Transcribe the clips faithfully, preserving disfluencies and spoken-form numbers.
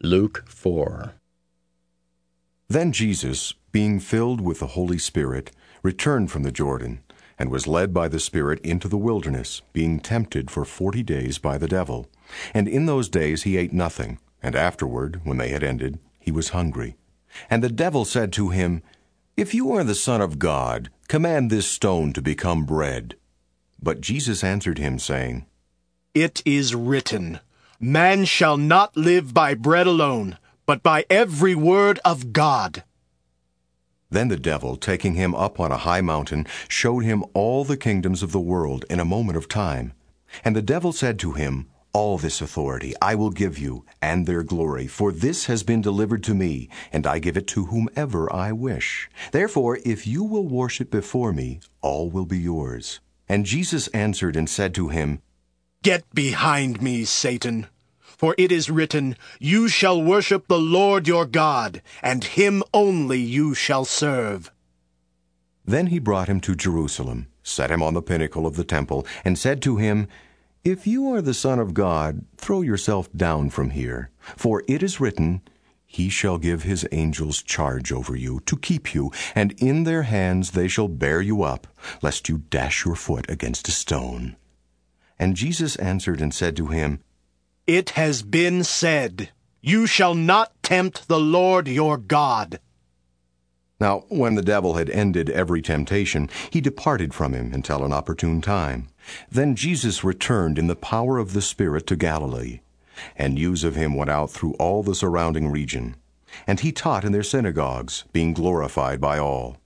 Luke four. Then Jesus, being filled with the Holy Spirit, returned from the Jordan, and was led by the Spirit into the wilderness, being tempted for forty days by the devil. And in those days he ate nothing, and afterward, when they had ended, he was hungry. And the devil said to him, If you are the Son of God, command this stone to become bread. But Jesus answered him, saying, It is written, Man shall not live by bread alone, but by every word of God. Then the devil, taking him up on a high mountain, showed him all the kingdoms of the world in a moment of time. And the devil said to him, All this authority I will give you, and their glory, for this has been delivered to me, and I give it to whomever I wish. Therefore, if you will worship before me, all will be yours. And Jesus answered and said to him, Get behind me, Satan. For it is written, You shall worship the Lord your God, and him only you shall serve. Then he brought him to Jerusalem, set him on the pinnacle of the temple, and said to him, If you are the Son of God, throw yourself down from here. For it is written, He shall give his angels charge over you, to keep you, and in their hands they shall bear you up, lest you dash your foot against a stone. And Jesus answered and said to him, It has been said, You shall not tempt the Lord your God. Now, when the devil had ended every temptation, he departed from him until an opportune time. Then Jesus returned in the power of the Spirit to Galilee, and news of him went out through all the surrounding region. And he taught in their synagogues, being glorified by all.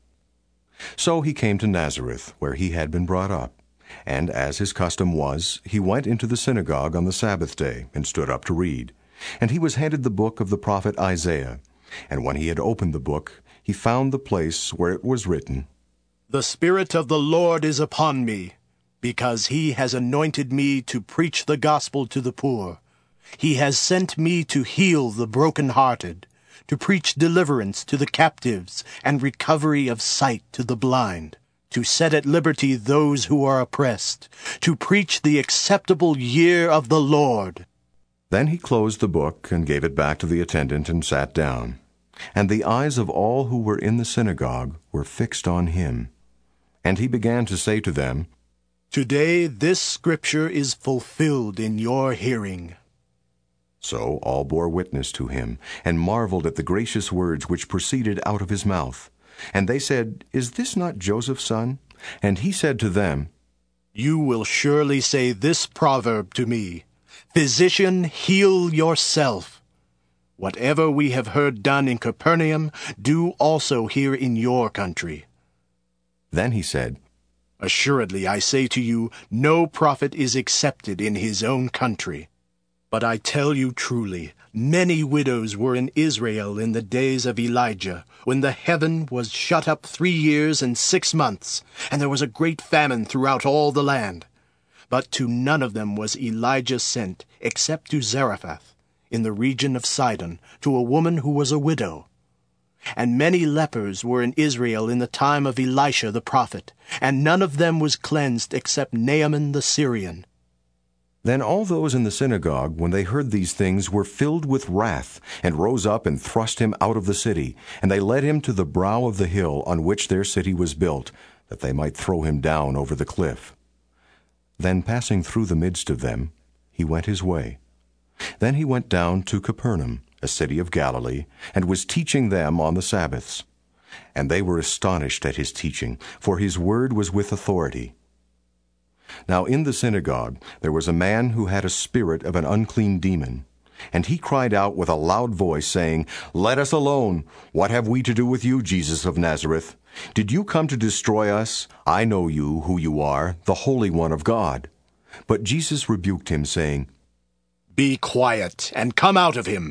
So he came to Nazareth, where he had been brought up. And as his custom was, he went into the synagogue on the Sabbath day, and stood up to read. And he was handed the book of the prophet Isaiah. And when he had opened the book, he found the place where it was written, The Spirit of the Lord is upon me, because he has anointed me to preach the gospel to the poor. He has sent me to heal the brokenhearted, to preach deliverance to the captives, and recovery of sight to the blind, to set at liberty those who are oppressed, to preach the acceptable year of the Lord. Then he closed the book and gave it back to the attendant and sat down. And the eyes of all who were in the synagogue were fixed on him. And he began to say to them, Today this scripture is fulfilled in your hearing. So all bore witness to him, and marveled at the gracious words which proceeded out of his mouth. And they said, Is this not Joseph's son? And he said to them, You will surely say this proverb to me, Physician, heal yourself. Whatever we have heard done in Capernaum, do also here in your country. Then he said, Assuredly I say to you, no prophet is accepted in his own country. But I tell you truly, many widows were in Israel in the days of Elijah, when the heaven was shut up three years and six months, and there was a great famine throughout all the land. But to none of them was Elijah sent, except to Zarephath, in the region of Sidon, to a woman who was a widow. And many lepers were in Israel in the time of Elisha the prophet, and none of them was cleansed except Naaman the Syrian. Then all those in the synagogue, when they heard these things, were filled with wrath, and rose up and thrust him out of the city. And they led him to the brow of the hill on which their city was built, that they might throw him down over the cliff. Then passing through the midst of them, he went his way. Then he went down to Capernaum, a city of Galilee, and was teaching them on the Sabbaths. And they were astonished at his teaching, for his word was with authority. Now in the synagogue there was a man who had a spirit of an unclean demon. And he cried out with a loud voice, saying, Let us alone. What have we to do with you, Jesus of Nazareth? Did you come to destroy us? I know you, who you are, the Holy One of God. But Jesus rebuked him, saying, Be quiet, and come out of him.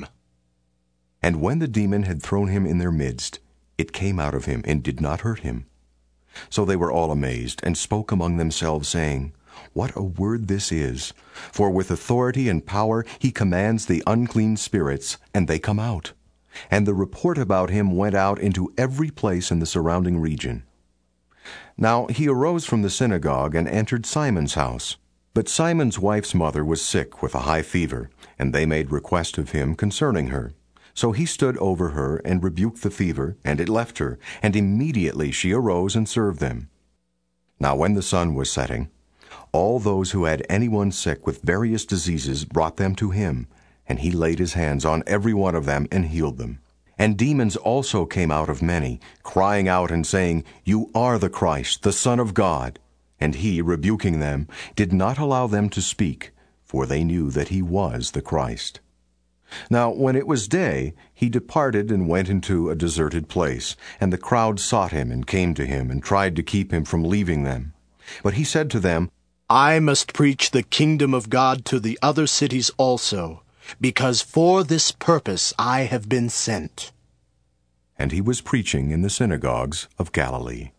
And when the demon had thrown him in their midst, it came out of him, and did not hurt him. So they were all amazed, and spoke among themselves, saying, What a word this is! For with authority and power he commands the unclean spirits, and they come out. And the report about him went out into every place in the surrounding region. Now he arose from the synagogue, and entered Simon's house. But Simon's wife's mother was sick with a high fever, and they made request of him concerning her. So he stood over her and rebuked the fever, and it left her, and immediately she arose and served them. Now when the sun was setting, all those who had anyone sick with various diseases brought them to him, and he laid his hands on every one of them and healed them. And demons also came out of many, crying out and saying, "You are the Christ, the Son of God." And he, rebuking them, did not allow them to speak, for they knew that he was the Christ. Now when it was day, he departed and went into a deserted place, and the crowd sought him and came to him and tried to keep him from leaving them. But he said to them, I must preach the kingdom of God to the other cities also, because for this purpose I have been sent. And he was preaching in the synagogues of Galilee.